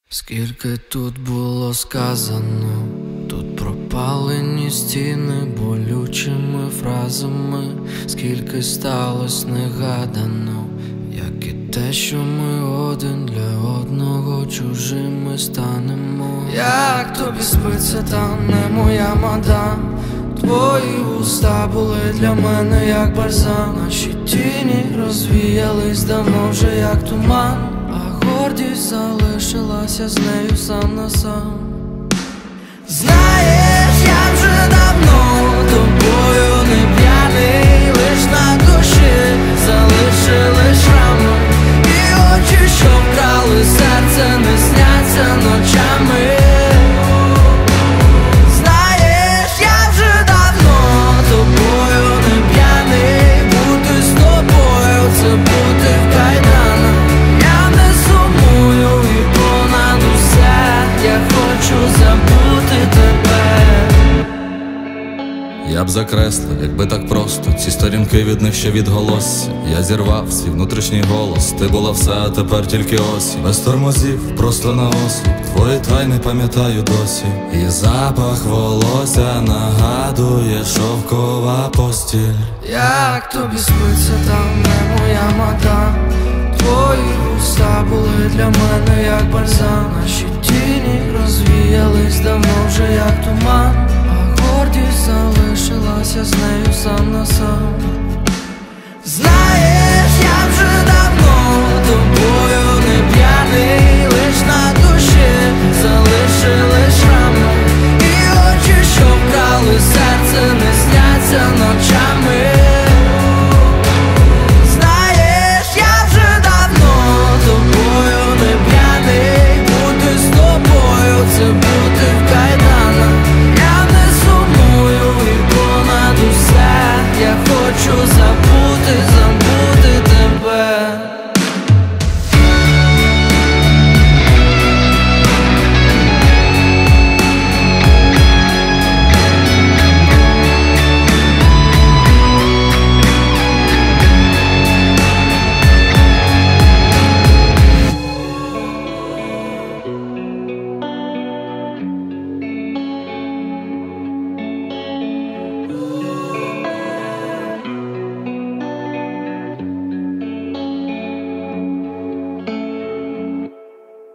Скільки тут було сказано, тут пропалені стіни болючими фразами, скільки сталось негадано, як і те, що ми один для одного чужими станемо. Як тобі спиться, там не моя мадам. Твої уста були для мене як бальзам. Наші тіні розвіялись давно вже як туман, а гордість залишилася з нею сам на сам. Знаєш, я вже давно тобою не п'яний, лиш на душі залишили шрами, і очі, що вкрали серце, не сняться ночами. Знаєш, я вже давно тобою не п'яний, бути з тобою — це бути в кайданах. Я не сумую і понад усе я хочу забути тебе. Я б закреслив, якби так просто ці сторінки, від них ще відголосся. Я зірвав свій внутрішній голос. Ти була все, а тепер тільки осінь. Без тормозів, просто на осліп. Твої тайни пам'ятаю досі. І запах волосся нагадує шовкова постіль. Як тобі спиться, там не моя мадам. Твої уста були для мене як бальзам. Наші тіні розвіялись давно вже як туман, а гордість залишилася з нею сам на сам. Знаєш,